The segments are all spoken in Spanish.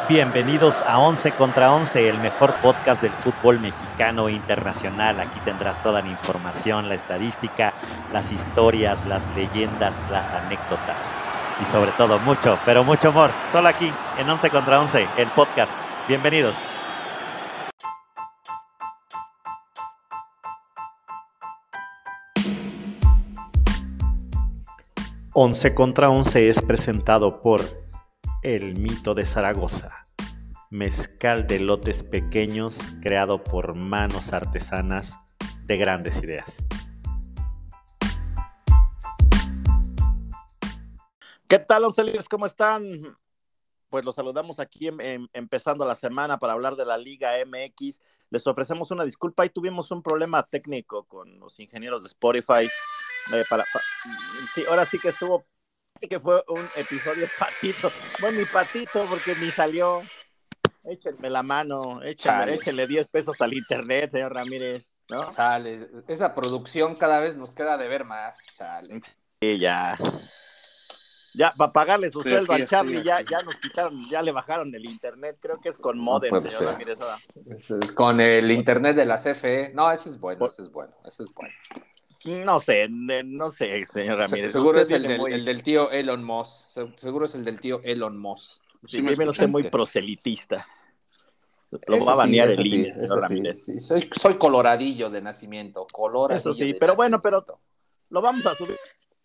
Bienvenidos a 11 contra 11, el mejor podcast del fútbol mexicano e internacional. Aquí tendrás toda la información, la estadística, las historias, las leyendas, las anécdotas y sobre todo mucho, pero mucho amor. Solo aquí en 11 contra 11, el podcast. Bienvenidos. Once contra 11 es presentado por El Mito de Zaragoza, mezcal de lotes pequeños creado por manos artesanas de grandes ideas. ¿Qué tal, oncelistas? ¿Cómo están? Pues los saludamos aquí empezando la semana para hablar de la Liga MX. Les ofrecemos una disculpa y tuvimos un problema técnico con los ingenieros de Spotify. Sí, ahora sí que sí que fue un episodio patito. Bueno, mi patito, porque ni salió. Échenme la mano, échenle 10 pesos al internet, señor Ramírez, ¿no? Chale, esa producción cada vez nos queda de ver más, chale. Sí, ya para pagarle su sueldo al Charlie, ya nos quitaron, ya le bajaron el internet, creo que es con modem, no señor Ramírez. Con el internet de la CFE, no, ese es bueno. No sé, señor Ramírez. Seguro es el del tío Elon Musk. Seguro es el del tío Elon Musk. Sí, viene usted muy proselitista. Lo va a banear el INE, señor Ramírez. Sí. Soy coloradillo de nacimiento. Eso sí, pero bueno, pero lo vamos a subir.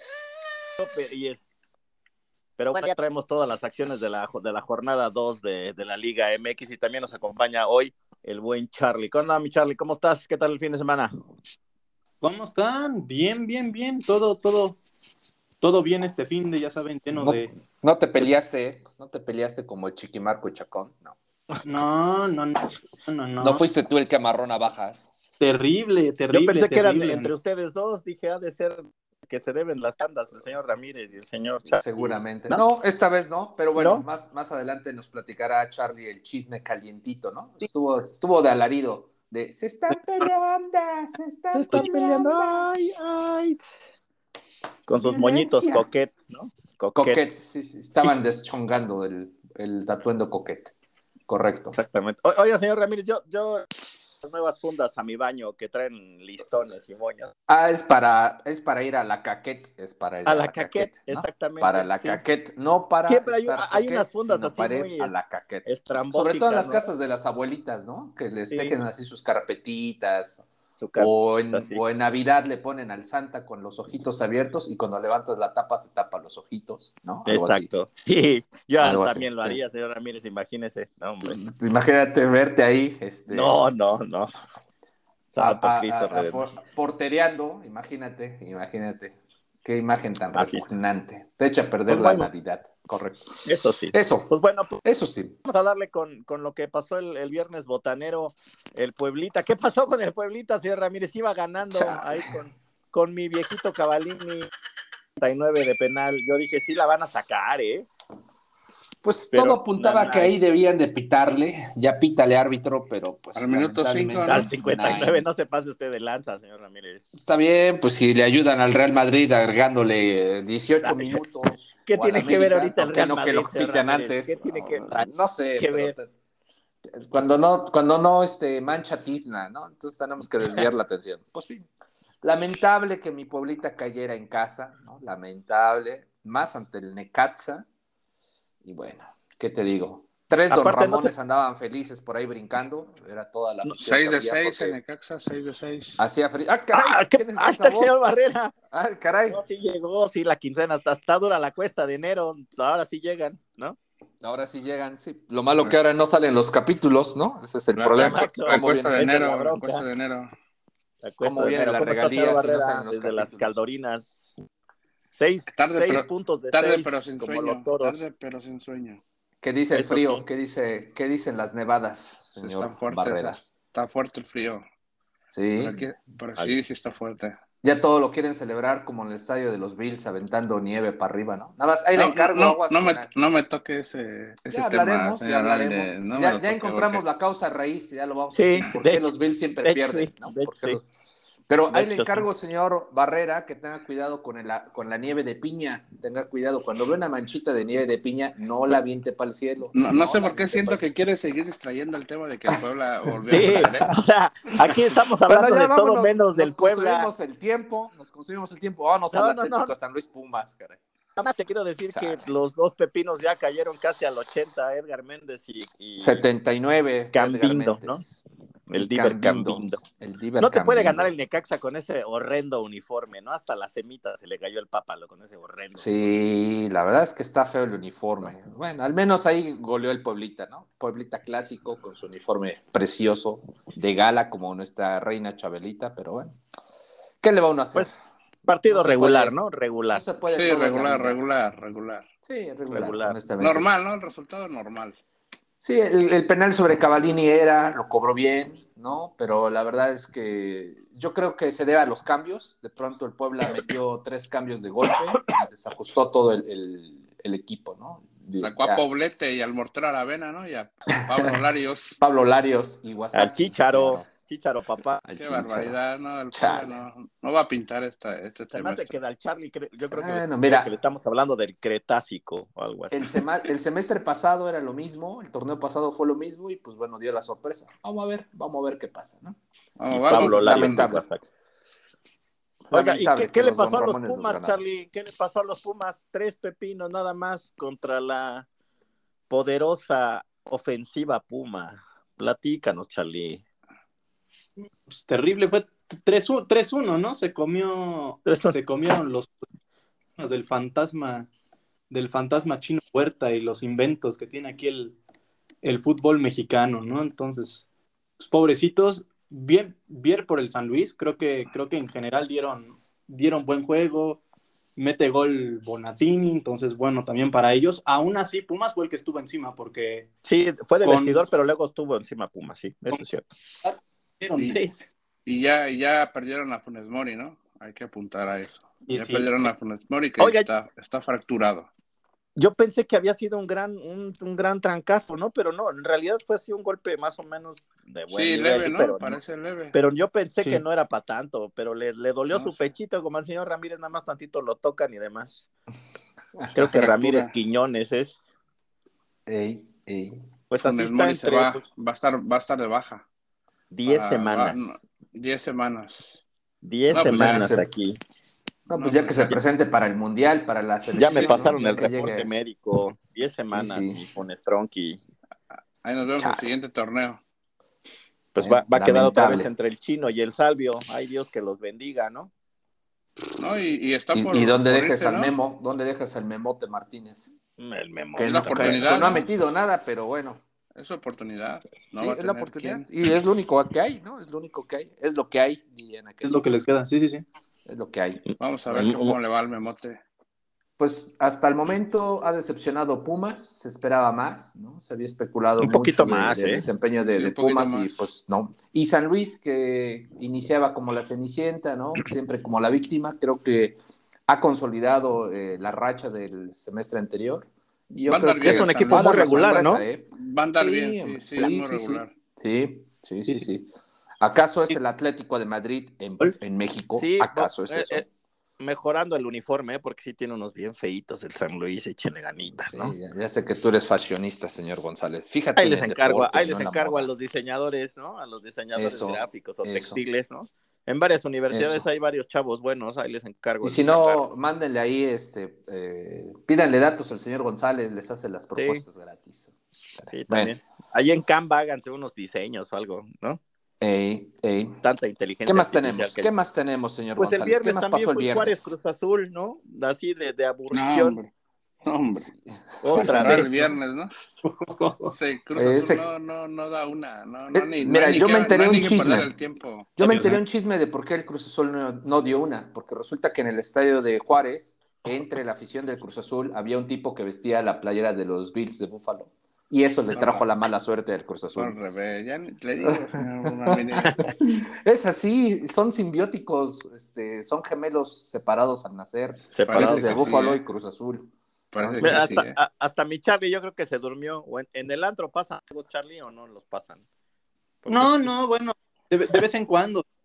Pero bueno, ya traemos todas las acciones de la jornada 2 de la Liga MX y también nos acompaña hoy el buen Charlie. ¿Cómo anda, mi Charlie? ¿Cómo estás? ¿Qué tal el fin de semana? ¿Cómo están? Bien. Todo bien este fin de, ya saben, lleno de... ¿No te peleaste como el Chiquimarco y Chacón? No. No. ¿No fuiste tú el que amarró navajas? Terrible. Yo pensé que eran entre ustedes dos, dije, ha de ser que se deben las tandas el señor Ramírez y el señor Charlie. Seguramente. No, esta vez no, pero bueno, ¿no? Más adelante nos platicará Charlie el chisme calientito, ¿no? Estuvo de alarido, de se están peleando. Ay. Con sus moñitos coquet, ¿no? Coquet, sí, estaban deschongando el tatuendo coquet. Correcto. Exactamente. Oiga, señor Ramírez, yo nuevas fundas a mi baño que traen listones y moños. Es para ir a la caquet, a la caquet, ¿no? Exactamente. Para la caquet, no para siempre hay unas fundas así para muy ir a la caquet. Estrambóticas, sobre todo en las ¿no? casas de las abuelitas, ¿no? Que les tejen así sus carpetitas. Su carpeta, o en Navidad le ponen al Santa con los ojitos abiertos y cuando levantas la tapa se tapa los ojitos, ¿no? Algo exacto. Así. Sí, yo algo también así, lo haría, señor Ramírez, imagínese. No, hombre. Imagínate verte ahí. No. Portereando, imagínate. Qué imagen tan repugnante. Te echa a perder la Navidad, correcto. Eso sí. Eso. Pues bueno, eso sí. Vamos a darle con lo que pasó el viernes botanero, el Pueblita. ¿Qué pasó con el Pueblita, señor Ramírez? Iba ganando ahí con mi viejito Cavallini, 39 de penal. Yo dije, sí la van a sacar, ¿eh? Pues pero todo apuntaba que ahí debían de pitarle, ya pítale árbitro, pero pues al minuto 5, al 59 no se pase usted de lanza, señor Ramírez. Está bien, pues si le ayudan al Real Madrid agregándole 18 minutos. ¿Qué tiene que ver ahorita el Real Madrid? Que lo pitan antes. ¿Qué tiene que no sé, que ver? Cuando no mancha tizna, ¿no? Entonces tenemos que desviar la atención. Pues sí. Lamentable que mi Pueblita cayera en casa, ¿no? Lamentable, más ante el Necaxa. Y bueno, ¿qué te digo? 3 Don Ramones andaban felices por ahí brincando. Era toda la... 6 de 6 en Necaxa, 6 de 6. Hacía frío. ¡Ah, caray! Hasta el señor Barrera. ¡Ah, caray! No, sí llegó, sí, la quincena. Está dura la cuesta de enero. Ahora sí llegan, ¿no? Ahora sí llegan, sí. Lo malo que ahora no salen los capítulos, ¿no? Ese es el problema. La cuesta de enero. ¿Cómo vienen las regalías si no salen los desde capítulos? Las Caldorinas. 6 puntos de 6, pero sin como sueño. los Toros. Tarde pero sin sueño. ¿Qué dice el frío? Sí. ¿Qué dicen las nevadas, señor Barrera? Está fuerte el frío. Sí. Pero sí está fuerte. Ya todo lo quieren celebrar como en el estadio de los Bills, aventando nieve para arriba, ¿no? Nada más, ahí le encargo aguas. No me toque ese ya tema. Ya hablaremos. Ya encontramos la causa raíz, ya lo vamos a decir. ¿Por qué los Bills siempre pierden? ¿No? Pero De ahí le hecho, encargo, señor Barrera, que tenga cuidado con la nieve de piña. Tenga cuidado. Cuando ve una manchita de nieve de piña, no la aviente para el cielo. No sé la por qué aviente siento pa'l- que quiere seguir distrayendo el tema de que el Puebla volvió a Sí, perder, ¿eh? o sea, aquí estamos Bueno, hablando ya de todo vámonos. menos del Nos Puebla. consumimos el tiempo. Vámonos al No, Atlético San Luis Pumas, caray. nada más te quiero decir que Chale. los dos pepinos ya cayeron casi al 80, Edgar Méndez y 79, Edgar Cambindo, ¿no? Méndez. El Y Diver Cambindo. El Diver No te puede Cambindo. ganar el Necaxa con ese horrendo uniforme, ¿no? Hasta la semita se le cayó el pápalo con ese horrendo. Sí, la verdad es que está feo el uniforme. Bueno, al menos ahí goleó el Pueblita, ¿no? Pueblita clásico con su uniforme precioso de gala como nuestra reina Chabelita, pero bueno, ¿qué le va uno a hacer? Pues partido No se regular, puede. ¿no? Regular. No se puede Sí, todo en la regular, vida. regular. Sí, regular, Regular. honestamente. Normal, ¿no? El resultado normal. Sí, el penal sobre Cavallini lo cobró bien, ¿no? Pero la verdad es que yo creo que se debe a los cambios. De pronto el Puebla metió 3 cambios de golpe y desajustó todo el equipo, ¿no? Sacó a Poblete y al Mortero Aravena, ¿no? Y a Pablo Larios. Pablo Larios y Al Wasaki. Chícharo, claro. Chícharo, papá. Al Qué Chícharo. barbaridad, ¿no? El Chale. Puebla no va a pintar este Además de trimestre. que al Charlie, yo creo que, Bueno, creo mira. que le estamos hablando del Cretácico o algo así. El semestre pasado era lo mismo, el torneo pasado fue lo mismo y pues bueno, dio la sorpresa. Vamos a ver qué pasa, ¿no? Vamos, Y va a ser Pablo Larios de lamentable. Wasaki. Oiga, ¿y Lamentable qué que le los Don pasó a los Ramones nos Pumas, ganaron. Charlie? ¿Qué le pasó a los Pumas? 3 pepinos nada más contra la poderosa ofensiva Puma. Platícanos, Charlie. Pues, terrible, fue 3-1, ¿no? Se comieron los del fantasma Chino Huerta y los inventos que tiene aquí el fútbol mexicano, ¿no? Entonces, pues, pobrecitos, bien por el San Luis, creo que en general dieron buen juego, mete gol Bonatini, entonces bueno, también para ellos. Aún así, Pumas fue el que estuvo encima, porque Sí, fue de Con- vestidor, pero luego estuvo encima Puma, sí, eso es cierto. dieron Y- 3. Y ya perdieron a Funes Mori, ¿no? Hay que apuntar a eso. Y Ya sí. perdieron a Funes Mori, que Oiga. está fracturado. Yo pensé que había sido un gran trancazo, ¿no? Pero no, en realidad fue así un golpe más o menos de buen Sí, nivel, leve, ¿no? pero Parece leve. pero yo pensé Sí. que no era para tanto, pero le dolió No, su sí. pechito, como al señor Ramírez, nada más tantito lo tocan y demás. Creo que Fractura. Ramírez Quiñones es. Ey. Pues así Funes está Mori se entre va, pues, va a estar de baja. 10 semanas. 10 semanas. 10 No, pues semanas ya. aquí. No, pues No, ya pues que se ya. presente para el Mundial, para la Ya selección. me pasaron ¿no? el Ya que reporte llegue. médico. 10 semanas, Sí. mi Funes Tronqui. Ahí nos vemos en el Chale. siguiente torneo. Pues va a quedar otra vez Lamentable. entre el Chino y el Salvio. Ay, Dios que los bendiga, ¿no? ¿No? Y está por. ¿Y dónde por dejas irse, al ¿no? Memo? ¿Dónde dejas al Memote Martínez? El Memo. Que Es la no, oportunidad, que no ha ¿no? metido nada, pero bueno. Es su oportunidad. No Sí, va a es la tener oportunidad. quién. Y es lo único que hay, ¿no? Es lo único que hay. Es lo que hay, dirían aquellos. Es lo que les queda, sí. Es lo que hay. Vamos a ver cómo le va al Memote. Pues hasta el momento ha decepcionado Pumas, se esperaba más, ¿no? Se había especulado Un mucho poquito más, del ¿eh? desempeño de Sí, un poquito Pumas y más. pues no. Y San Luis, que iniciaba como la Cenicienta, ¿no? Siempre como la víctima, creo que ha consolidado la racha del semestre anterior. Y yo Va a creo andar que bien es un el San equipo Luis. muy regular, ¿no? Va a andar bien, sí, es muy regular. Sí. ¿Acaso es el Atlético de Madrid en México? Sí, ¿Acaso es eso? Mejorando el uniforme, porque sí tiene unos bien feitos el San Luis, échenle ganitas, Sí, ¿no? ya sé que tú eres fashionista, señor González. Fíjate Ahí en les el encargo, deporte, ahí no les en la encargo a moda. los diseñadores, ¿no? A los diseñadores Eso, gráficos o eso. textiles, ¿no? En varias universidades Eso. hay varios chavos buenos, ahí les encargo. Y si no, mándenle ahí, pídanle datos al señor González, les hace las propuestas gratis. Sí, también. Ahí en Canva háganse unos diseños o algo, ¿no? Ey. Tanta inteligencia. ¿Qué más artificial tenemos? que- ¿Qué más tenemos, señor Pues el González? viernes ¿Qué más también pasó el fue Juárez viernes? Cruz Azul, ¿no? Así de No, aburrición. hombre. Otra Cerrar el vez. viernes, ¿no? Sí, Cruz Ese- Azul no da una. Mira, yo me enteré un chisme. El tiempo. Yo me enteré un chisme de por qué el Cruz Azul no dio una, porque resulta que en el estadio de Juárez, entre la afición del Cruz Azul, había un tipo que vestía la playera de los Bills de Buffalo. Y eso le trajo la mala suerte del Cruz Al Azul. revés, ya le digo, señor Ramírez. Es así, son simbióticos, son gemelos separados al nacer. Separados. Bills de que Buffalo sí, y Cruz Azul. Parece Mira, que sí, Hasta mi Charlie yo creo que se durmió. O en el antro pasan algo, Charlie, o no los pasan. Porque- No, bueno, de vez en cuando.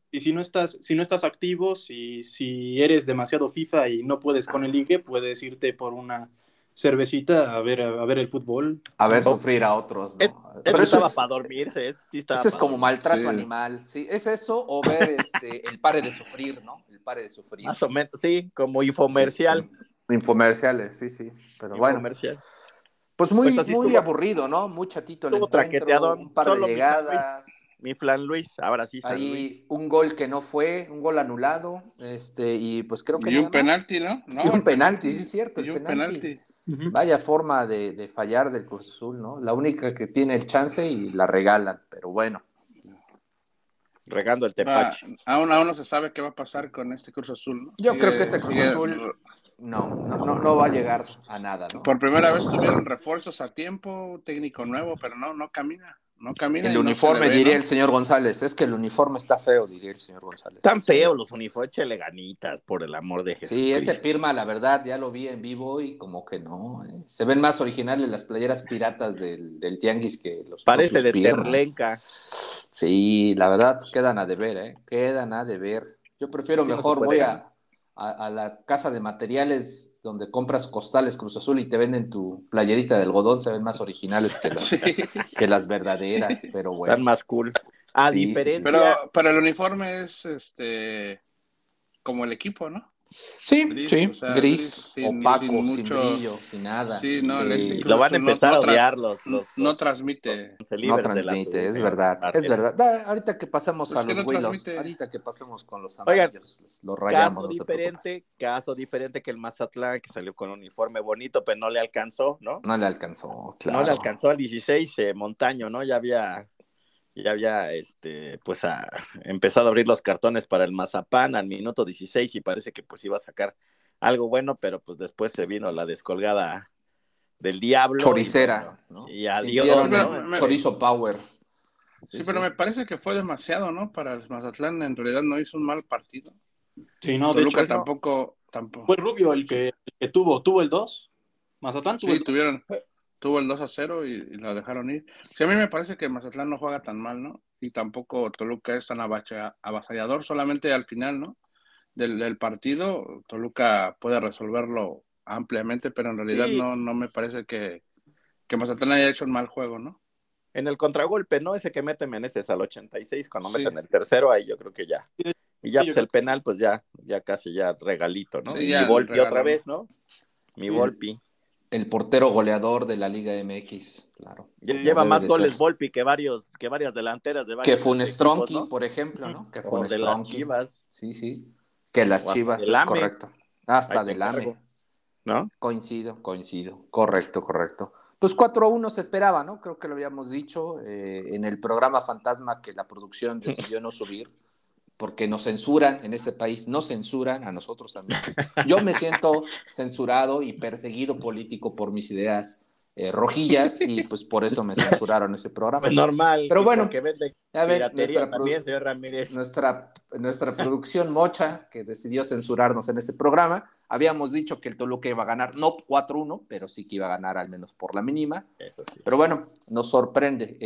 Y si no estás activo, si eres demasiado FIFA y no puedes con el ligue, puedes irte por una cervecita a ver el fútbol. A ver sufrir a otros, ¿no? Pero Pero eso estaba es, para dormirse, sí estaba eso es para como dormir. maltrato Sí. animal, ¿sí? Es eso o ver el pare de sufrir, ¿no? El pare de sufrir. Más o menos, sí, como Sí, infomercial. sí. Infomerciales, sí. Pero bueno, Infomercial. pues Pues muy, así muy estuvo, aburrido, ¿no? Muy chatito el estuvo encuentro, traqueteadón. un par de Solo mi San Luis, llegadas. mi Flan Luis, ahora sí San Ahí Luis. un gol que no fue, un gol anulado, y pues creo que Y nada un más. penalti, ¿no? Y No, un el penalti, sí es cierto, Y el un penalti. penalti. Ujú. Vaya forma de fallar del Cruz Azul, ¿no? La única que tiene el chance y la regalan, pero bueno. Regando el tepache. Aún no se sabe qué va a pasar con este Cruz Azul, ¿no? Yo creo que este Cruz Sigue- Azul no va a llegar a nada, ¿no? Por primera vez tuvieron refuerzos a tiempo, técnico nuevo, pero no camina. No camina El y no se le uniforme, ve, diría ¿no? el señor González, es que el uniforme está feo, diría el señor González. Tan feos los uniformes, échele ganitas, por el amor de Jesús. Sí, ese firma, la verdad, ya lo vi en vivo y como que no. Se ven más originales las playeras piratas del Tianguis que los Parece de propios firmas. Terlenca. Sí, la verdad, quedan a deber, ¿eh? Quedan a deber. Yo prefiero Sí, no mejor, se puede voy ganar. a la casa de materiales donde compras costales Cruz Azul y te venden tu playerita de algodón, se ven más originales Sí. que las verdaderas, pero Están bueno. más cool. A Sí, sí, sí. diferencia, Pero el uniforme es como el equipo, ¿no? Sí, Gris, sí, o sea, gris, sin opaco, sin mucho. brillo, sin nada. Sí, no, este y Cruz lo van a Azul empezar a odiar los no transmite. No Celibers de la transmite, es señor verdad, es Barrera. verdad. Ahorita que pasemos Pues a que los no güilos, transmite. ahorita que pasemos con los Oigan, amarillos, los rayamos, no te caso diferente que el Mazatlán, que salió con un uniforme bonito, pero no le alcanzó, ¿no? No le alcanzó, No le claro. alcanzó al 16, Montaño, ¿no? Ya había pues empezado a abrir los cartones para el Mazapán al minuto 16 y parece que pues iba a sacar algo bueno, pero pues después se vino la descolgada del diablo. Choricera, y, bueno, ¿no? y adiós, Sintieron ¿no? el chorizo power. Sí, pero me parece que fue demasiado, ¿no? Para el Mazatlán, en realidad no hizo un mal partido. Sí, no, de Toluca hecho, tampoco. fue Rubio el que tuvo el 2. Mazatlán tuvo Sí, el 2. tuvo el 2-0 y lo dejaron ir. Sí, a mí me parece que Mazatlán no juega tan mal, ¿no? Y tampoco Toluca es tan avasallador, solamente al final, ¿no? Del partido, Toluca puede resolverlo ampliamente, pero en realidad Sí, no me parece que Mazatlán haya hecho un mal juego, ¿no? en el contragolpe, ¿no? Ese que mete Meneses al 86, cuando Sí, meten el tercero, ahí yo creo que ya. Y ya, Sí, yo pues creo el penal, pues ya casi ya regalito, ¿no? sí, Y ya mi el Volpi otra regalo, ¿no? vez, ¿no? Mi Sí. Volpi. El portero goleador de la Liga MX, claro. Como Lleva debe más de goles ser. Volpi que varias delanteras de Que varios Funes equipos, Tronqui, ¿no? por ejemplo, ¿no? Que O Funes de las Tronqui. Chivas, Sí. Que las o hasta Chivas, del es AME. correcto. Ahí Hasta te del AME. encargo, ¿no? Coincido. Correcto. Pues 4-1 se esperaba, ¿no? Creo que lo habíamos dicho en el programa Fantasma que la producción decidió no subir porque nos censuran, en este país nos censuran a nosotros amigos. Yo me siento censurado y perseguido político por mis ideas rojillas y pues por eso me censuraron ese programa. Pues normal, Pero y bueno, porque vende ya ven, piratería también, señor Ramírez. nuestra producción mocha que decidió censurarnos en ese programa. Habíamos dicho que el Toluca iba a ganar, no 4-1, pero sí que iba a ganar al menos por la mínima. Eso sí. Pero bueno, nos sorprende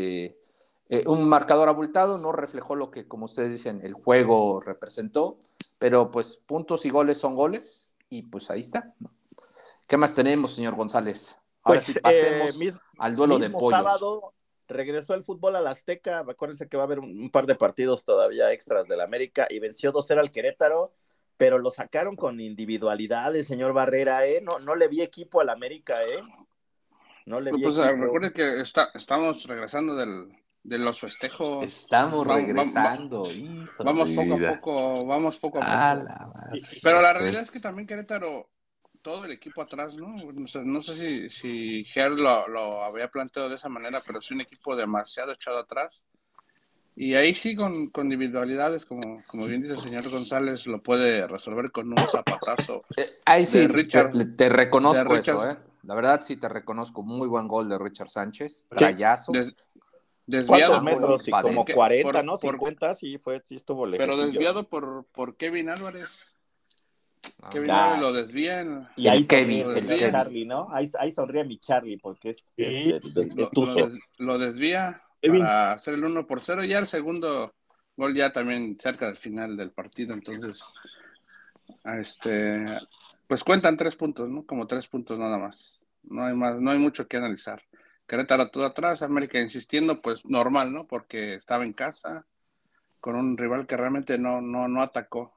un marcador abultado, no reflejó lo que, como ustedes dicen, el juego representó, pero pues puntos y goles son goles y pues ahí está, ¿no? ¿Qué más tenemos, señor González? Ahora Pues, sí pasemos al duelo de pollos. Sábado regresó el fútbol al Azteca. Acuérdense que va a haber un par de partidos todavía extras del América y venció 2-0 al Querétaro, pero lo sacaron con individualidades, señor Barrera, ¿eh? No le vi equipo al América, ¿eh? No le vi Pues equipo. recuerde que estamos regresando de los festejos. Estamos Vamos- regresando, hijo Vamos de poco a vida. poco, vamos poco a A poco. la madre. Pero la realidad es que también Querétaro, todo el equipo atrás, ¿no? No sé si Ger lo había planteado de esa manera, pero es un equipo demasiado echado atrás. Y ahí sí, con individualidades, como bien dice el señor González, lo puede resolver con un zapatazo. Ahí sí, de Richard- te reconozco de Richard- eso, ¿eh? La verdad sí te reconozco. Muy buen gol de Richard Sánchez. Trayazo. Desviado ¿Cuántos metros? Sí, como Parejo. 40, ¿no? 50, sí estuvo pero lejecillo. desviado por Kevin Álvarez. Ah, Kevin ya. Álvarez lo desvía. Y ahí El Kevin, sonríe el mi Kevin. Charlie, ¿no? Ahí sonríe mi Charlie porque es Sí. tuzo. Lo desvía Kevin. para hacer el 1-0. Ya el segundo Gol ya también cerca del final del partido, entonces, pues cuentan 3 puntos, ¿no? Como 3 puntos nada más. No hay más, no hay mucho que analizar. Querétaro todo atrás, América insistiendo, pues normal, ¿no? Porque estaba en casa con un rival que realmente no atacó.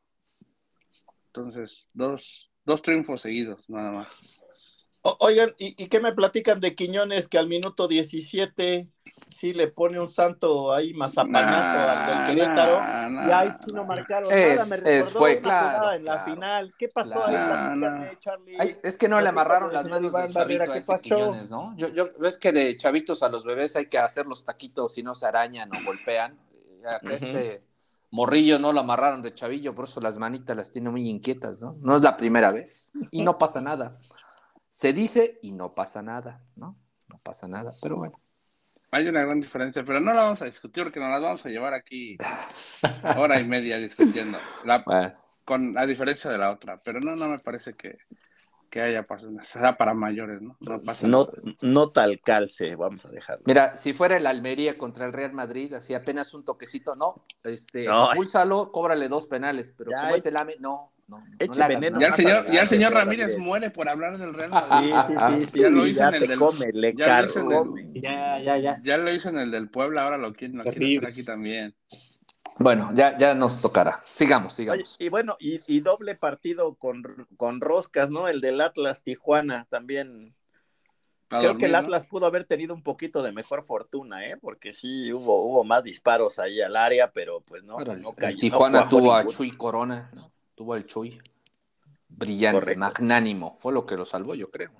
Entonces, dos triunfos seguidos, nada más. Oigan, ¿y qué me platican de Quiñones que al minuto 17 sí le pone un santo ahí mazapanazo al del Querétaro? Y ahí sí no marcaron nada, me recordó Fue una jugada claro, en la claro. final. ¿Qué pasó ahí? Claro. Platícame, Charlie. Ay, es que no le amarraron las señor manos del Iván Barrera, chavito a ¿qué ese pasó? Quiñones, ¿no? Ves que de chavitos a los bebés hay que hacer los taquitos si no se arañan o golpean. Acá morrillo no lo amarraron de chavillo, por eso las manitas las tiene muy inquietas, ¿no? No es la primera vez y no pasa nada. Se dice y no pasa nada, ¿no? No pasa nada, pero bueno. Hay una gran diferencia, pero no la vamos a discutir porque nos la vamos a llevar aquí hora y media discutiendo. Bueno. Con la diferencia de la otra, pero no me parece que haya personas, sea para mayores, ¿no? No pasa nada. No tal calce, vamos a dejarlo. Mira, si fuera el Almería contra el Real Madrid, así apenas un toquecito, no, expúlsalo, cóbrale 2 penales, pero como es el AME, no le hagas Ya el señor Ramírez muere por hablar del Real Madrid. Sí, ya lo hizo ya en el te del come, le carcome. Ya lo hizo en el del Puebla, ahora lo quiere hacer aquí también. Bueno, ya nos tocará. Sigamos. Oye, y bueno, y doble partido con roscas, ¿no? El del Atlas Tijuana también. Creo que el Atlas pudo haber tenido un poquito de mejor fortuna, ¿eh? Porque sí hubo más disparos ahí al área, pero pues no. El Tijuana tuvo a Chuy Corona, ¿no? Tuvo al Chuy. Brillante, correcto, magnánimo. Fue lo que lo salvó, yo creo.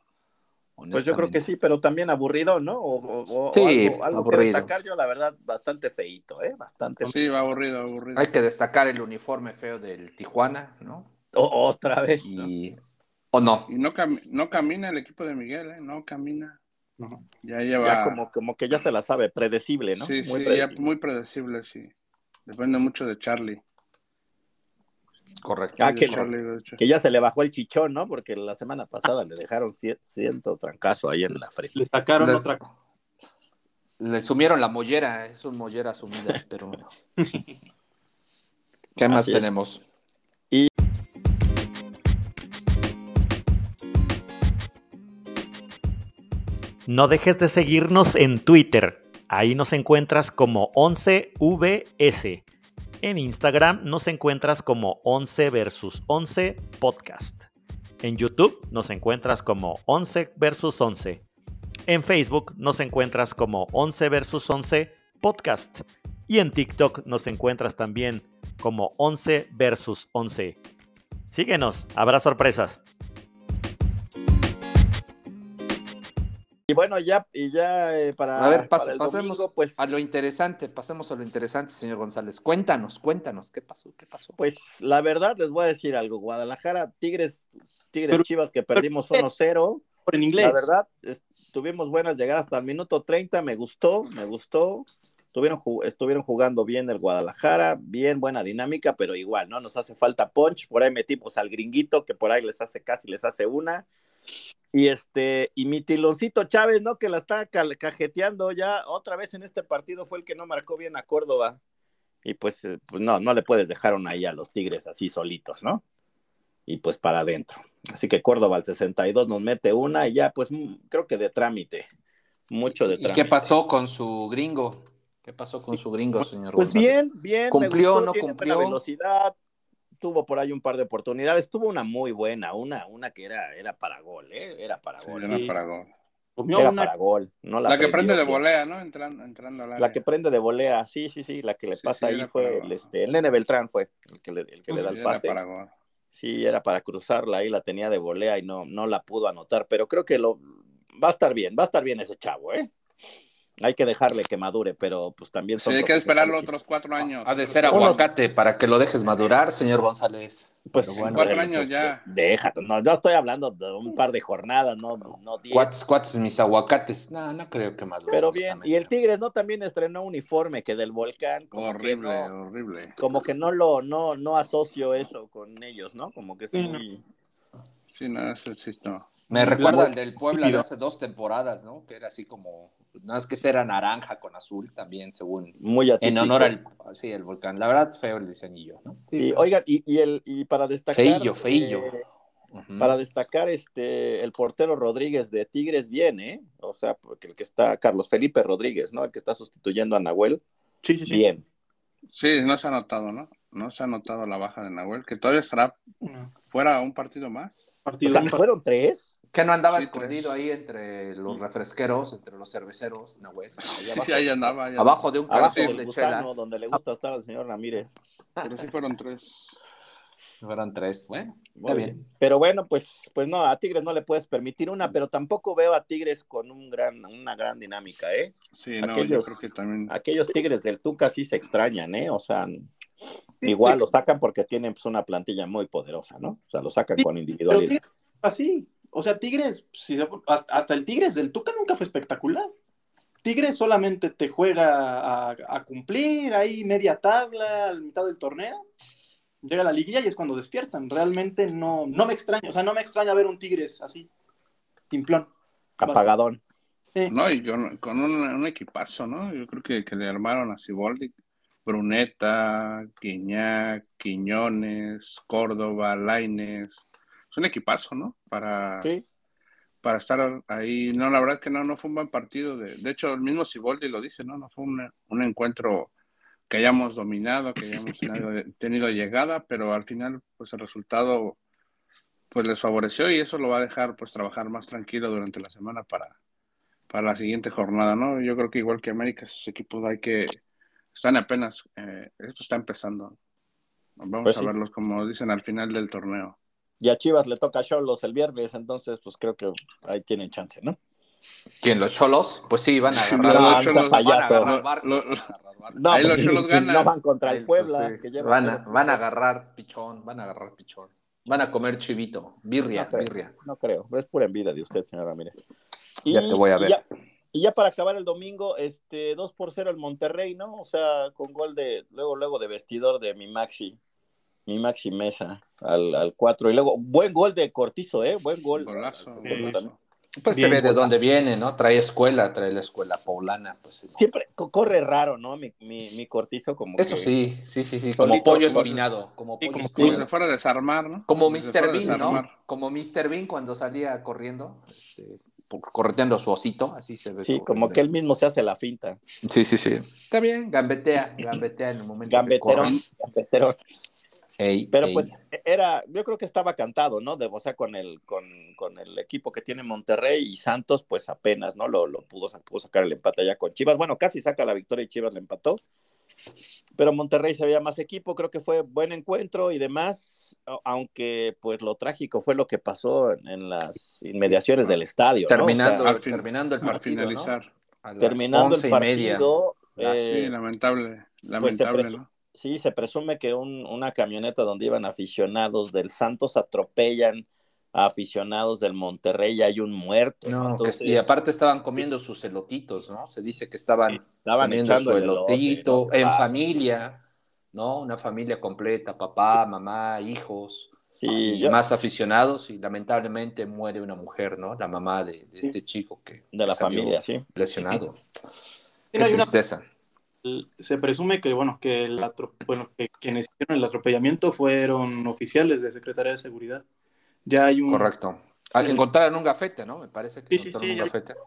Pues yo creo que sí, pero también aburrido, ¿no? Sí, o algo aburrido. Que destacar yo, la verdad, bastante feíto, ¿eh? Bastante feíto. Sí, aburrido. Hay que destacar el uniforme feo del Tijuana, ¿no? Otra vez, ¿no? ¿O no? Y no camina el equipo de Miguel, ¿eh? No camina. No. Ya lleva... Ya como que ya se la sabe, predecible, ¿no? Sí, ya muy predecible, sí. Depende mucho de Charlie. Correcto. Que ya se le bajó el chichón, ¿no? Porque la semana pasada le dejaron ciento trancazo ahí en la frente. Le sacaron otra. Le sumieron la mollera, es una mollera sumida, pero bueno. ¿Qué más tenemos? No dejes de seguirnos en Twitter. Ahí nos encuentras como 11VS. En Instagram nos encuentras como 11 versus 11 podcast. En YouTube nos encuentras como 11 versus 11. En Facebook nos encuentras como 11 versus 11 podcast. Y en TikTok nos encuentras también como 11 versus 11. Síguenos, habrá sorpresas. Y bueno, para... A ver, pasemos domingo, pues, a lo interesante, pasemos a lo interesante, señor González. Cuéntanos, ¿qué pasó? Pues la verdad, les voy a decir algo. Guadalajara, Tigres Chivas, que perdimos 1-0. En inglés. La verdad, tuvimos buenas llegadas hasta el minuto 30, me gustó. Estuvieron jugando bien el Guadalajara, bien buena dinámica, pero igual, ¿no? Nos hace falta punch. Por ahí metimos al gringuito, que por ahí les hace una. Y mi Tiloncito Chávez, ¿no? Que la está cajeteando ya otra vez en este partido, fue el que no marcó bien a Córdoba. Y pues no le puedes dejar una ahí a los Tigres así solitos, ¿no? Y pues para adentro. Así que Córdoba al 62 nos mete una y ya, pues creo que de trámite. Mucho de trámite. ¿Y qué pasó con su gringo? Señor Pues González? Bien. ¿Cumplió o no tiene cumplió? buena velocidad. Tuvo por ahí un par de oportunidades, tuvo una muy buena, una que era para gol, era para gol. Era para gol. Para gol, no la que prende de volea, ¿no? Entrando al área. La que prende de volea, sí, la que le pasa ahí fue el Nene Beltrán fue el que le da el pase. Era para gol. Sí, era para cruzarla, ahí la tenía de volea y no la pudo anotar, pero creo que va a estar bien ese chavo, ¿eh? Hay que dejarle que madure, pero pues también hay que esperarlo otros 4 años. Ha de ser aguacate para que lo dejes madurar, señor González. Pues bueno, 4 años pues, ya. Déjalo, no estoy hablando de un par de jornadas, no 10. Cuates mis aguacates. No creo que madure. Pero bien, y el Tigres, ¿no? También estrenó uniforme que del Volcán. Horrible. Como que no asocio eso con ellos, ¿no? Como que es Sí, no, ese sí, no. Me Un recuerda blanco al del Puebla de líquido. hace 2 temporadas, ¿no? Que era así como, no es que ese era naranja con azul también, según, Muy en honor atípico. sí, el volcán. La verdad, feo el diseñillo, ¿no? Sí, Y pero oigan, y para destacar, Feillo, feillo. Ujú. el portero Rodríguez de Tigres bien, ¿eh? O sea, porque el que está, Carlos Felipe Rodríguez, ¿no? El que está sustituyendo a Nahuel, sí, sí, sí. bien. Sí, no se ha notado, ¿no? No se ha notado la baja de Nahuel, que todavía estará No, fuera un partido más. O partido, sea, un fueron tres Que no andaba Sí, escondido 3. ahí entre los refresqueros, entre los cerveceros, Nahuel. Ahí Sí, abajo, ahí andaba, ahí andaba. abajo de un Pero abajo sí, cartón del de gusano chelas. donde le gusta estar al señor Ramírez. pero sí fueron 3. Fueron 3. Bueno, está Muy bien. bien. Pero bueno, pues no, a Tigres no le puedes permitir una, pero tampoco veo a Tigres con una gran dinámica, ¿eh? Sí, no, yo Aquellos, creo que también. aquellos Tigres del Tuca sí se extrañan, ¿eh? O sea, Sí, igual lo sacan porque tienen pues, una plantilla muy poderosa, ¿no? O sea, lo sacan con pero individualidad. Tigres así. O sea, Tigres, hasta el Tigres del Tuca nunca fue espectacular. Tigres solamente te juega a cumplir ahí media tabla, al mitad del torneo. Llega la liguilla y es cuando despiertan. Realmente no me extraña. O sea, no me extraña ver un Tigres así, simplón. Apagadón. Sí, No, y con un equipazo, ¿no? Yo creo que le armaron a Siboldi, Bruneta, Guiñac, Quiñones, Córdoba, Lainez. Es un equipazo, ¿no? Sí, Para estar ahí. No, la verdad que no fue un buen partido. De hecho, el mismo Siboldi lo dice, ¿no? No fue un encuentro que hayamos dominado, que hayamos tenido llegada, pero al final, pues el resultado pues les favoreció y eso lo va a dejar pues trabajar más tranquilo durante la semana para la siguiente jornada, ¿no? Yo creo que igual que América, sus equipos están apenas, esto está empezando. pues Vamos a sí. verlos, como dicen, al final del torneo. Y a Chivas le toca a Xolos el viernes, entonces pues creo que ahí tienen chance, ¿no? ¿Quién, los Cholos? Pues sí, van a agarrar No, Los barco. anda Cholos, Van a payaso. agarrar barco, van a agarrar barco. No, ahí pues los si, Cholos si no ganan. van contra el Ahí, pues sí, Puebla, que lleva van a, cero van a puntos. agarrar pichón, van a agarrar pichón. Van a comer chivito, No birria, creo, birria. no creo. Es pura envidia de usted, señor Ramírez. Ya te Y, voy a y ver. ya, y ya para acabar el domingo, 2-0 el Monterrey, ¿no? O sea, con gol luego de vestidor de mi Maxi Mesa al 4. Y luego, buen gol de Cortizo, ¿eh? Buen gol, ¿no? Al Golazo, 60 también. golazo. Pues se bien. ve de dónde viene, ¿no? Trae escuela, trae la escuela poblana, pues se nota. Siempre corre raro, ¿no? Mi Cortizo como Eso que sí, sí, sí, sí, como solito. pollo Como si, espinado, como Sí, pollo como como si Sí, se espinado. fuera a desarmar, ¿no? Como Como si se fuera Mr. a Bean, sí, ¿no? desarmar. Como Mr. Bean cuando salía corriendo, correteando a su osito, así se ve sí, como corriendo. que él mismo se hace la finta. Sí, sí, sí. Está bien, gambetea en el momento que Gambeterón, corre. gambeterón. Ey, Pero ey. pues yo creo que estaba cantado, ¿no? O sea, con el equipo que tiene Monterrey y Santos, pues apenas, ¿no? Lo pudo sacar el empate allá con Chivas. Bueno, casi saca la victoria y Chivas le empató. Pero Monterrey se veía más equipo, creo que fue buen encuentro y demás, aunque pues lo trágico fue lo que pasó en las inmediaciones del estadio, ¿no? O sea, Terminando el Al partido, ¿no? finalizar. A las terminando el 11:30. partido, Sí, Lástima. lamentable, pues lamentable, ¿no? sí, se presume que una camioneta donde iban aficionados del Santos atropellan a aficionados del Monterrey y hay un muerto, ¿no? No, y Entonces, aparte estaban comiendo sus elotitos, ¿no? Se dice que estaban estaban comiendo echando su el elote, no elotito se en pasa. familia, ¿no? Una familia completa, papá, mamá, hijos Sí, y más aficionados y lamentablemente muere una mujer, ¿no? La mamá de este chico de que la salió familia, sí. lesionado. Sí, Qué no, hay tristeza. se presume que, bueno, que quienes hicieron el atropellamiento fueron oficiales de Secretaría de Seguridad. Ya hay un... Correcto. Encontraron un gafete, ¿no? Me parece que Sí, sí, encontraron sí, un ya hay... gafete.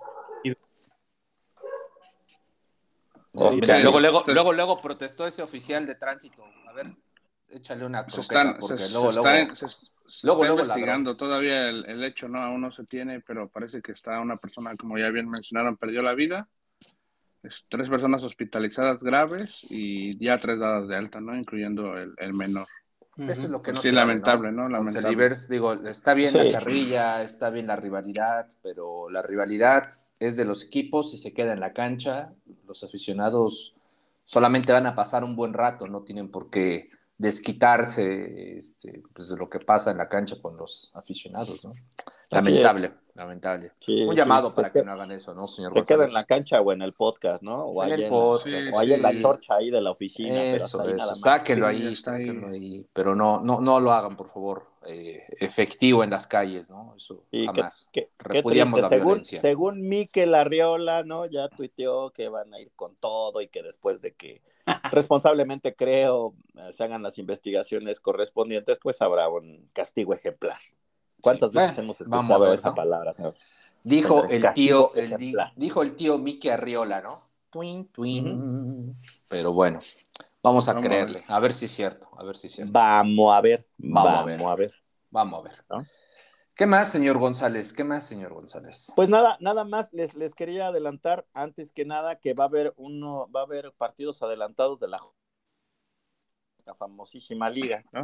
Oh, Ok. mira, Sí, luego protestó ese oficial de tránsito. A ver, échale una croqueta, porque se está luego ladró. investigando todavía el hecho, ¿no? Aún no se tiene, pero parece que está una persona, como ya bien mencionaron, perdió la vida. 3 personas hospitalizadas graves y ya 3 dadas de alta, ¿no? Incluyendo el menor. Eso es Ujú. lo que Pues no sí, se vale, lamentable, ¿no? ¿no? Con Lamentable. Celivers, digo, está bien la Sí, carrilla, está bien la rivalidad, pero la rivalidad es de los equipos y se queda en la cancha. Los aficionados solamente van a pasar un buen rato, no tienen por qué desquitarse pues, de lo que pasa en la cancha con los aficionados, ¿no? Lamentable. Sí, Un llamado sí. para que no hagan eso, ¿no, señor Se queda González? en la cancha o en el podcast, ¿no? O En ahí el en podcast, o ahí en la sí. chorcha ahí de la oficina, pero hasta ahí nada más. Sáquenlo Sí, ahí, está ahí. sáquenlo ahí. Pero no lo hagan, por favor. Efectivo en las calles, ¿no? Eso Y jamás. qué Repudiamos triste. la violencia. Según Mikel Arriola, ¿no? Ya tuiteó que van a ir con todo y que después de que responsablemente creo se hagan las investigaciones correspondientes, pues habrá un castigo ejemplar. ¿Cuántas Sí. veces Bueno, hemos vamos a escuchado ver, esa ¿no? palabra, señor? Dijo Señores, el tío, castigo ejemplar. dijo el tío Miki Arriola, ¿no? Twin. Ujú. Pero bueno, vamos a Vamos a creerle. ver. A ver si es cierto. Vamos a ver. Vamos a ver. ¿No? ¿Qué más, señor González? Pues nada más les quería adelantar antes que nada que va a haber partidos adelantados de la famosísima liga, ¿no?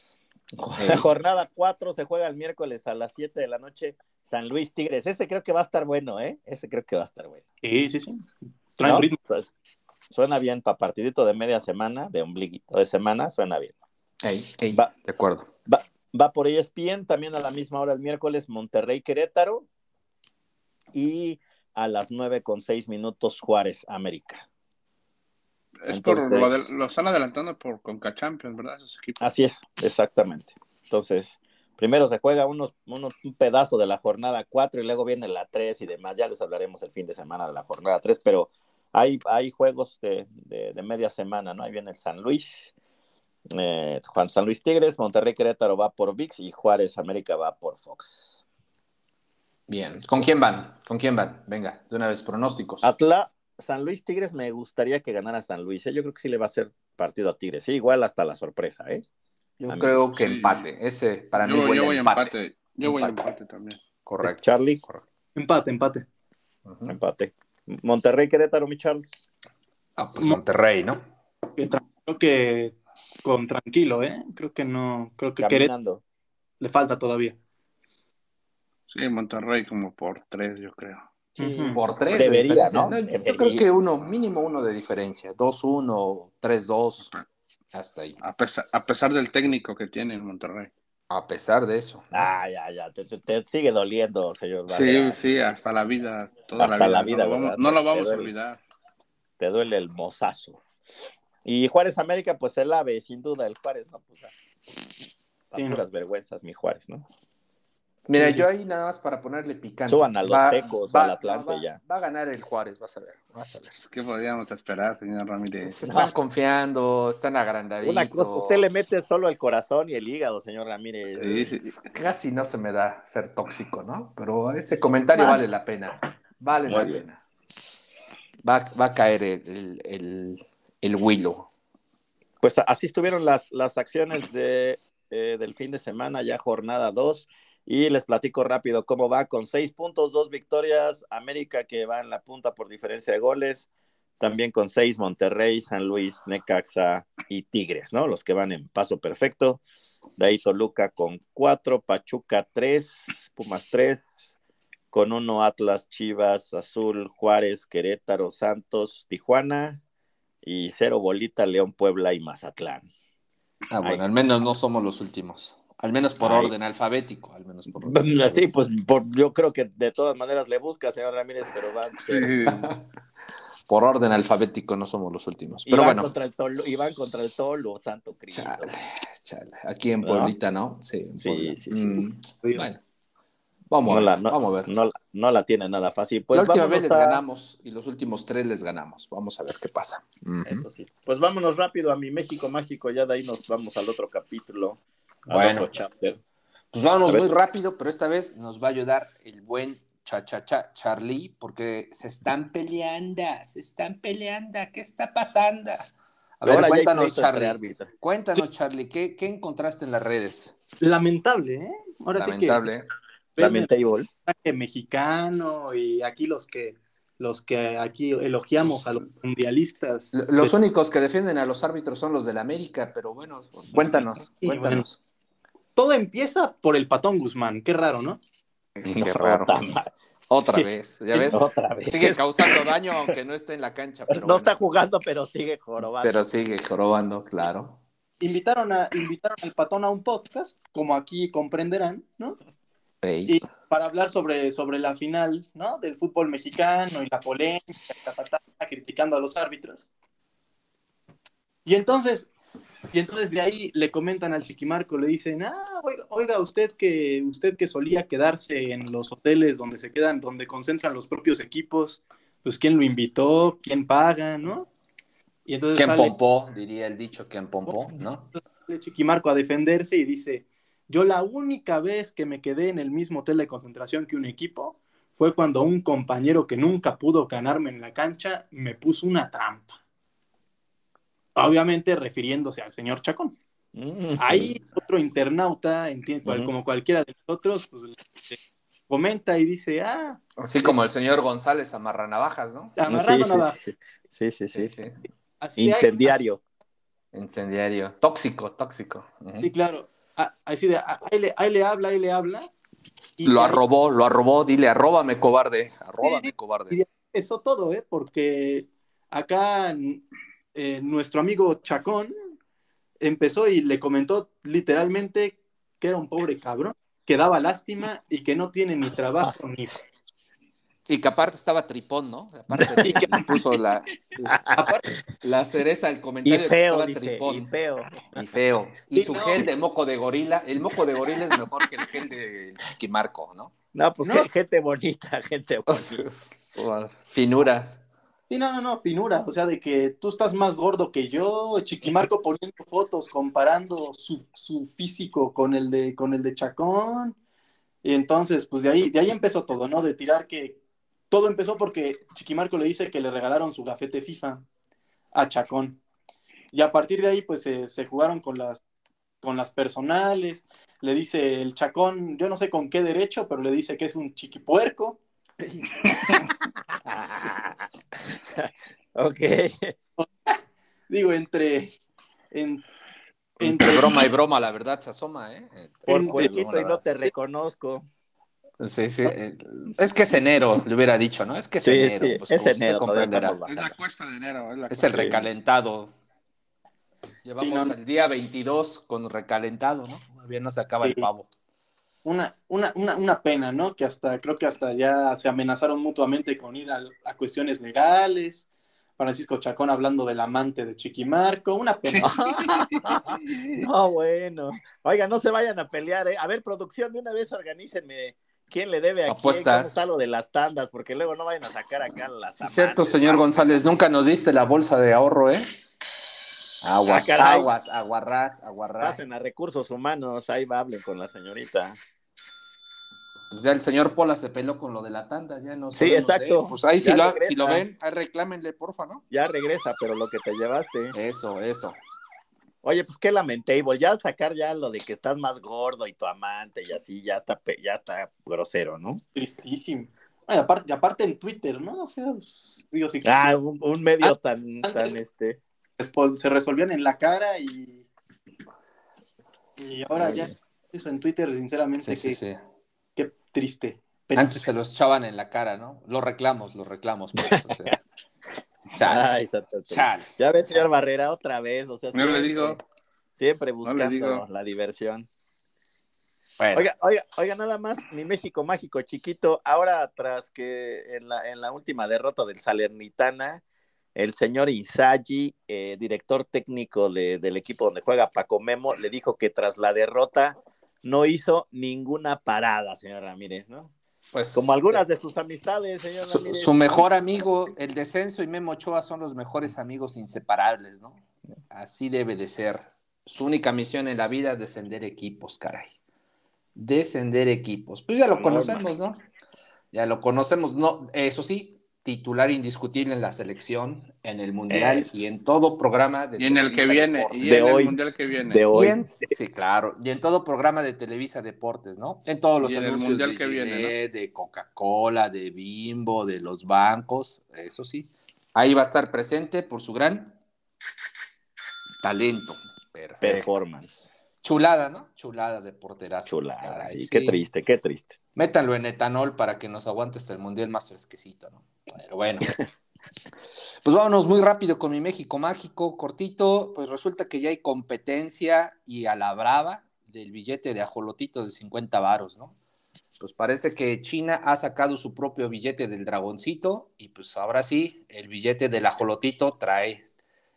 La jornada 4 se juega el miércoles a las 7 de la noche, San Luis Tigres. Ese creo que va a estar bueno, ¿eh? Ese creo que va a estar bueno. Sí. Traen ¿No? ritmo. Pues, suena bien para partidito de media semana, de ombliguito de semana, suena bien. De acuerdo. Va por ESPN también a la misma hora el miércoles, Monterrey Querétaro, y a las 9:06 Juárez América. Entonces, lo están adelantando por Conca Champions, ¿verdad? Esos equipos. así es, exactamente. Entonces, primero se juega un pedazo de la jornada 4 y luego viene la 3 y demás. Ya les hablaremos el fin de semana de la jornada 3, pero hay juegos de media semana, ¿no? Ahí viene el San Luis, San Luis Tigres, Monterrey Querétaro va por ViX y Juárez América va por Fox. Bien. ¿Con quién van? Venga, de una vez, pronósticos. San Luis Tigres, me gustaría que ganara San Luis, ¿eh? Yo creo que sí le va a hacer partido a Tigres, ¿sí? Igual hasta la sorpresa, ¿eh? Yo creo que empate. Ese para mí yo voy empate. Yo voy empate también. Correcto. Charlie. Correcto. Empate. Uh-huh. Empate. Monterrey Querétaro, mi Charles. Pues Monterrey, ¿no? Creo que con tranquilo, ¿eh? Creo que Caminando. le falta todavía. Sí, Monterrey como por 3, yo creo. Sí, por 3 debería, de diferencia, ¿no? Yo creo que mínimo uno de diferencia. 2-1, 3-2, hasta ahí. A pesar del técnico que tiene en Monterrey. A pesar de eso. ¿no? Ya. Te sigue doliendo, señor Vargas. Sí, hasta la vida. Hasta la vida, ¿verdad? No lo vamos a olvidar. Te duele el mozazo. Y Juárez América, pues el ave, sin duda, el Juárez, ¿no? Pues puras vergüenzas, mi Juárez, ¿no? Mira, yo ahí nada más para ponerle picante. Suban a los Tecos o al Atlante ya. Va a ganar el Juárez, vas a ver. ¿Qué podríamos esperar, señor Ramírez? Se están confiando, están agrandaditos. Una cosa, usted le mete solo el corazón y el hígado, señor Ramírez. Sí. Casi no se me da ser tóxico, ¿no? Pero ese comentario vale la pena. Vale la pena. Va a caer el Willow. Pues así estuvieron las acciones del fin de semana, ya jornada 2. Y les platico rápido cómo va con 6 puntos, 2 victorias. América, que va en la punta por diferencia de goles. También con 6 Monterrey, San Luis, Necaxa y Tigres, ¿no? Los que van en paso perfecto. De ahí Toluca con 4, Pachuca 3, Pumas 3, con 1 Atlas, Chivas, Azul, Juárez, Querétaro, Santos, Tijuana y 0 bolita León, Puebla y Mazatlán. Bueno, al menos no somos los últimos. Al menos por orden alfabético. Sí, pues yo creo que de todas maneras le busca, señor Ramírez, pero va. Por orden alfabético no somos los últimos. Pero van bueno. Iban contra el Tolo, santo Cristo. Chale. Aquí en Pueblita, ¿no? Sí. Sí. Bueno. Vamos a ver. No la tiene nada fácil. Pues la última vez les ganamos y los últimos 3 les ganamos. Vamos a ver qué pasa. Eso sí. Pues vámonos rápido a mi México Mágico. Ya de ahí nos vamos al otro capítulo. Bueno. Otro chapter. Pues vámonos muy rápido, pero esta vez nos va a ayudar el buen Charlie, porque se están peleando. ¿Qué está pasando? A ver, cuéntanos, Charlie, ¿qué encontraste en las redes? Lamentable, ¿eh? Ahora lamentable. Sí que lamentable. Mexicano y aquí los que aquí elogiamos a los mundialistas. Los únicos que defienden a los árbitros son los del América, pero bueno, cuéntanos. Bueno, todo empieza por el Patón Guzmán, qué raro, ¿no? Qué raro. Otra vez, ¿ya ves? Otra vez. Sigue causando daño aunque no esté en la cancha. Pero no está jugando, pero sigue jorobando. Claro. Invitaron al Patón a un podcast, como aquí comprenderán, ¿no? Ey. Y para hablar sobre la final, ¿no? Del fútbol mexicano y la polémica, criticando a los árbitros. Y entonces de ahí le comentan al Chiquimarco, le dicen, oiga, usted que solía quedarse en los hoteles donde concentran los propios equipos, pues ¿quién lo invitó? ¿Quién paga? ¿No? Y entonces ¿Quién sale pompó? Diría el dicho, ¿quién pompó? ¿No? Chiquimarco a defenderse y dice, yo la única vez que me quedé en el mismo hotel de concentración que un equipo fue cuando un compañero que nunca pudo ganarme en la cancha me puso una trampa. Obviamente refiriéndose al señor Chacón. Ahí otro internauta, como cualquiera de nosotros, pues comenta y dice, Así como el señor González Amarranavajas, ¿no? amarrando navaja. Sí. Así Incendiario. Incendiario. Tóxico. Sí, claro. Así de, ahí le habla. Y Lo de ahí- arrobó, dile, arróbame, cobarde. sí, Cobarde. y de ahí empezó todo, porque acá nuestro amigo Chacón empezó y le comentó literalmente que era un pobre cabrón, que daba lástima y que no tiene ni trabajo ni... Y que aparte estaba tripón, ¿no? Aparte le puso la cereza al Y comentario que feo, estaba dice, tripón. y feo. Y feo. Y Sí, su no. gel de moco de gorila, el moco de gorila es mejor que el gel de Chiquimarco, ¿no? No, pues No. gente bonita, gente bonita. Finuras. Sí, no, finura, o sea, de que tú estás más gordo que yo, Chiquimarco poniendo fotos, comparando su físico con el de Chacón, y entonces, pues de ahí empezó todo, ¿no? De tirar que todo empezó porque Chiquimarco le dice que le regalaron su gafete FIFA a Chacón, y a partir de ahí, pues se jugaron con las personales, le dice el Chacón, yo no sé con qué derecho, pero le dice que es un chiquipuerco. Ok. Digo, Entre broma y broma, la verdad se asoma, ¿eh? Por en- puerquito y no te sí. reconozco. Sí. Es que es enero, le hubiera dicho, ¿no? Es que es Sí, enero, sí, pues es como usted enero, todavía comprenderá. estamos Es la bajando. cuesta de enero. Es el recalentado. Sí, Llevamos no. el día 22 con recalentado, ¿no? Todavía no se acaba el Sí. pavo. Una pena, ¿no? Creo que hasta ya se amenazaron mutuamente con ir a cuestiones legales. Francisco Chacón hablando del amante de Chiquimarco, una pena. No, bueno. Oiga, no se vayan a pelear, ¿eh? A ver, producción, de una vez organícenme quién le debe a quién, cómo Apuestas. está lo de las tandas, porque luego no vayan a sacar acá las Sí, amantes. cierto, señor González, nunca nos diste la bolsa de ahorro, ¿eh? Aguas, caray. aguarrás. Pasen a recursos humanos, ahí va, hablen con la señorita. Pues ya el señor Pola se peló con lo de la tanda, ya no Sí, sabemos de exacto. él. Pues ahí si regresa. lo ven, ahí reclámenle, porfa, ¿no? Ya regresa, pero lo que te llevaste. Eso. Oye, pues qué lamentable, ya sacar ya lo de que estás más gordo y tu amante y así, ya está grosero, ¿no? Tristísimo. Bueno, aparte en Twitter, ¿no? O sea, digo, si un medio tan se resolvían en la cara y ahora ya eso en Twitter, sinceramente, Sí. qué triste. Antes se los echaban en la cara, ¿no? Los reclamos, pues, o sea. Chale. Ya ves, señor Barrera, otra vez, o sea, No le digo. siempre No buscando le digo. la diversión. Bueno. Oiga, nada más, mi México mágico chiquito, ahora tras que en la última derrota del Salernitana, el señor Inzaghi, director técnico del equipo donde juega Paco Memo, le dijo que tras la derrota no hizo ninguna parada, señor Ramírez, ¿no? Pues, como algunas de sus amistades, señor Ramírez. Su mejor amigo, el descenso y Memo Ochoa son los mejores amigos inseparables, ¿no? Así debe de ser. Su única misión en la vida es descender equipos, caray. Descender equipos. Pues ya lo conocemos, ¿no? Ya lo conocemos, ¿no? Eso sí, titular indiscutible en la selección, en el Mundial y en todo programa de Y en el que viene, y de en hoy, el Mundial que viene. De hoy. Sí, claro. Y en todo programa de Televisa Deportes, ¿no? En todos los Y en el anuncios Mundial de que Gillette, viene, de Coca-Cola, de Bimbo, de los bancos, eso sí. Ahí va a estar presente por su gran talento. Perfecto. Performance. Chulada, ¿no? Chulada de porterazo. Chulada, Caray, sí. Qué triste. Métanlo en etanol para que nos aguante hasta el Mundial más fresquecito, ¿no? Pero bueno. Pues vámonos muy rápido con mi México mágico, cortito. Pues resulta que ya hay competencia y a la brava del billete de ajolotito de 50 varos, ¿no? Pues parece que China ha sacado su propio billete del dragoncito y pues ahora sí, el billete del ajolotito trae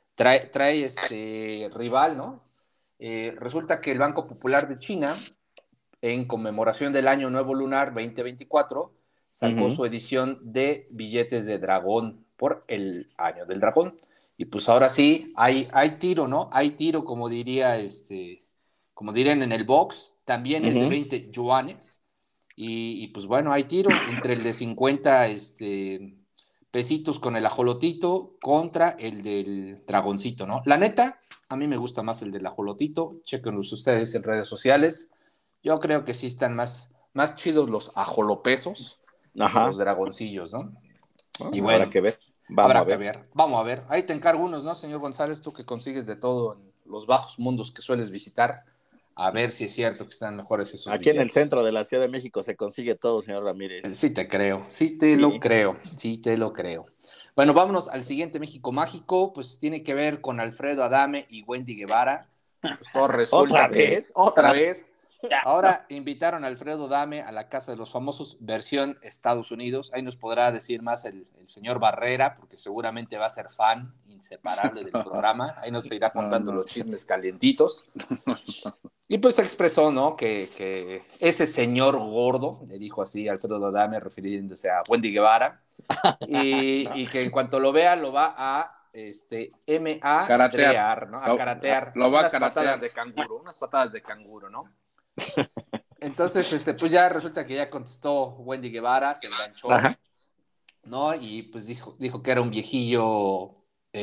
rival, ¿no? Resulta que el Banco Popular de China, en conmemoración del Año Nuevo Lunar 2024, sacó su edición de billetes de dragón por el Año del Dragón. Y pues ahora sí, hay tiro, ¿no? Hay tiro, como como dirían en el box, también es de 20 yuanes. Y pues bueno, hay tiro entre el de 50 pesitos con el ajolotito contra el del dragoncito, ¿no? La neta, a mí me gusta más el del ajolotito. Chequenlos ustedes en redes sociales. Yo creo que sí están más chidos los ajolopesos que los dragoncillos, ¿no? Y bueno, habrá que ver. Habrá que ver. Vamos a ver. Ahí te encargo unos, ¿no, señor González? Tú que consigues de todo en los bajos mundos que sueles visitar. A ver si es cierto que están mejores esos Aquí billetes. en el centro de la Ciudad de México se consigue todo, señor Ramírez. Sí te creo, sí te lo creo. Bueno, vámonos al siguiente México Mágico, pues tiene que ver con Alfredo Adame y Wendy Guevara. Pues todo resulta ¿Otra vez? Ahora invitaron a Alfredo Adame a la Casa de los Famosos, versión Estados Unidos. Ahí nos podrá decir más el señor Barrera, porque seguramente va a ser fan inseparable del programa. Ahí nos irá contando los chismes calientitos. Y pues expresó, ¿no? Que ese señor gordo, le dijo así a Alfredo Adame, refiriéndose a Wendy Guevara, y que en cuanto lo vea, lo va a Karatear, ¿no? A karatear. Lo va a unas karatear. Unas patadas de canguro, ¿no? Entonces, pues ya resulta que ya contestó Wendy Guevara, se enganchó, ¿no? Y pues dijo que era un viejillo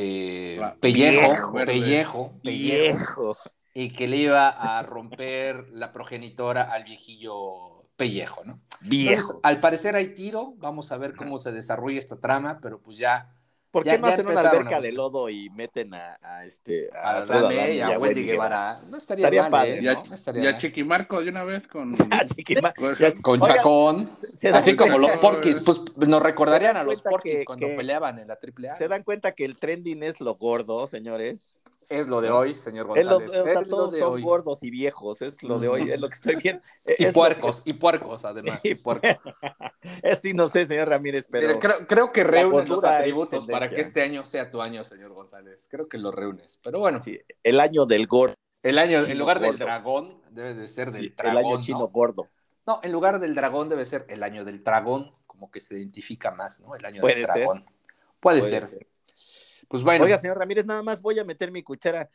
pellejo. Y que le iba a romper la progenitora al viejillo pellejo, ¿no? Entonces, al parecer hay tiro, vamos a ver cómo se desarrolla esta trama, pero pues ya. ¿Por qué no hacen una alberca de lodo y meten a Alfredo Adame y a Wendy Guevara? No estaría mal, padre, ¿no? Y a Chiquimarco de una vez con Chacón. Así como los Porquis, pues nos recordarían a los Porquis cuando que peleaban en la AAA. ¿Se dan cuenta que el trending es lo gordo, señores? Es lo de hoy, señor González. Todos son gordos y viejos, es lo de hoy, es lo que estoy viendo. Y puercos, además. Sí, no sé, señor Ramírez, pero... Creo que reúnes los atributos para que este año sea tu año, señor González. Creo que lo reúnes, pero bueno. Sí, el año del gordo. En lugar del dragón, debe de ser del dragón, el año chino gordo. No, en lugar del dragón debe ser el año del dragón, como que se identifica más, ¿no? El año del dragón. Puede ser. Pues bueno. Oiga, señor Ramírez, nada más voy a meter mi cuchara.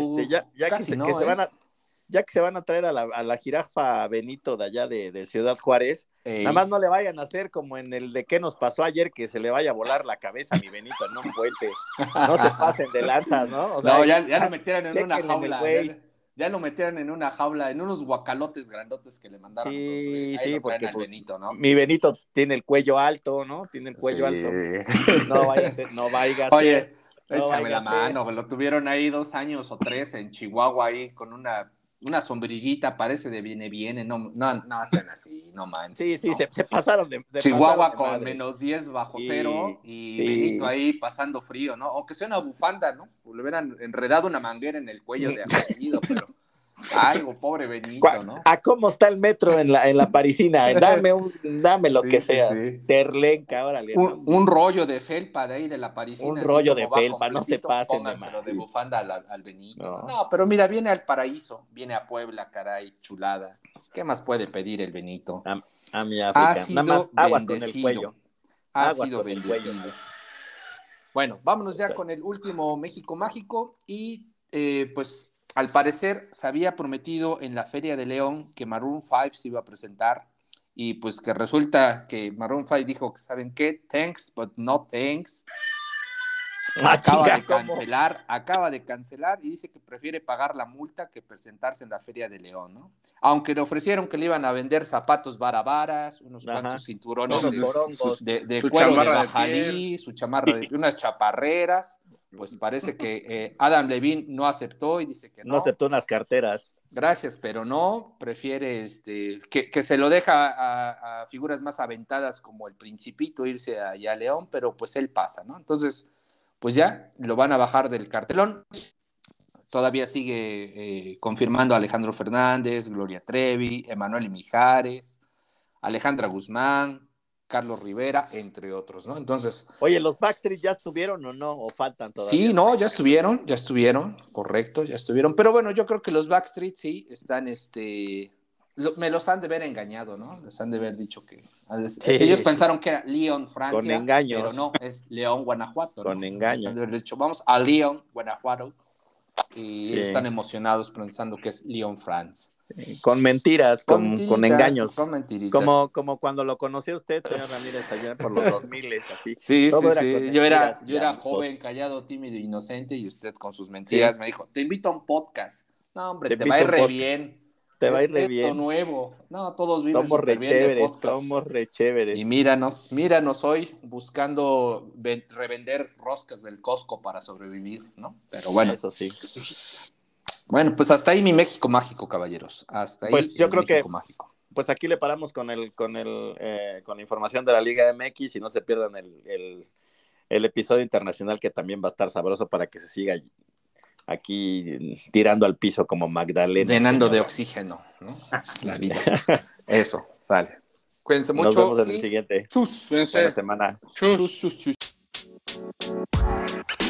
Ya que se van a traer a la jirafa Benito de allá de Ciudad Juárez, nada más no le vayan a hacer como en el de qué nos pasó ayer, que se le vaya a volar la cabeza a mi Benito en un puente. No se pasen de lanzas, ¿no? O sea, ya lo metieran en una jaula. Ya lo metieran en una jaula, en unos guacalotes grandotes que le mandaron. Sí, porque pues, Benito, ¿no? Mi Benito tiene el cuello alto, ¿no? Tiene el cuello alto. No vaya a ser. Oye, échame la mano, lo tuvieron ahí 2 años o 3 en Chihuahua ahí con una sombrillita, parece de viene, no hacen así, no manches. Sí, ¿no? Se pasaron de Chihuahua con -10 bajo cero y Benito ahí pasando frío, ¿no? Aunque sea una bufanda, ¿no? Le hubieran enredado una manguera en el cuello de apellido, pero algo, pobre Benito, ¿no? ¿A cómo está el metro en la parisina? Dame lo que sea. Terlenca, órale. Un rollo de felpa de ahí de la parisina. Un rollo de felpa, no se pasen. Pónganselo de bufanda al Benito. No, pero mira, viene al paraíso, viene a Puebla, caray, chulada. ¿Qué más puede pedir el Benito? A mi África. Ha sido nada más aguas bendecido. Con el cuello. Ha sido bendecido. Bueno, vámonos ya con el último México Mágico y pues al parecer se había prometido en la Feria de León que Maroon 5 se iba a presentar y pues que resulta que Maroon 5 dijo que ¿saben qué? Thanks, but no thanks. Acaba de cancelar y dice que prefiere pagar la multa que presentarse en la Feria de León, ¿no? Aunque le ofrecieron que le iban a vender zapatos varas, unos cuantos cinturones de cuero de bajalí, su chamarra de unas chaparreras, pues parece que Adam Levine no aceptó y dice que no. No aceptó unas carteras. Gracias, pero no, prefiere que se lo deja a figuras más aventadas como el Principito irse allá a León, pero pues él pasa, ¿no? Entonces, pues ya lo van a bajar del cartelón. Todavía sigue confirmando a Alejandro Fernández, Gloria Trevi, Emanuel y Mijares, Alejandra Guzmán, Carlos Rivera, entre otros, ¿no? Entonces... Oye, ¿los Backstreet ya estuvieron o no? ¿O faltan todavía? Sí, no, ya estuvieron, correcto, ya estuvieron. Pero bueno, yo creo que los Backstreet sí están, me los han de ver engañado, ¿no? Les han de haber dicho que... Ellos pensaron que era Lyon, Francia, con engaños. pero no, es León, Guanajuato, ¿no? Con engaños. Les han de haber dicho, vamos a Lyon, Guanajuato, y Sí. ellos están emocionados pensando que es Lyon, France. Con mentiras, con engaños. Con mentiritas. Como cuando lo conoció usted, señor Ramírez, allá por los 2000, así. Sí, Todo sí, era sí. con Yo era mentiras, joven, callado, tímido, inocente, y usted con sus mentiras Sí. me dijo, te invito a un podcast. No, hombre, te invito va a ir a un re podcast. bien. Te va a ir re Esto bien. nuevo. No, todos viven Somos re súper bien de chéveres, podcast. somos re chéveres. Y míranos hoy buscando revender roscas del Costco para sobrevivir, ¿no? Pero bueno. Eso sí. Bueno, pues hasta ahí mi México mágico, caballeros. Hasta ahí Pues yo el creo que México mágico. pues aquí le paramos con la información de la Liga MX y no se pierdan el episodio internacional que también va a estar sabroso para que se siga aquí tirando al piso como Magdalena. Llenando señora. de oxígeno, ¿no? La vida. Eso, sale. Cuídense mucho. Nos vemos en el siguiente. Chus. Cuídense. Buena semana. Chus. Chus, chus, chus.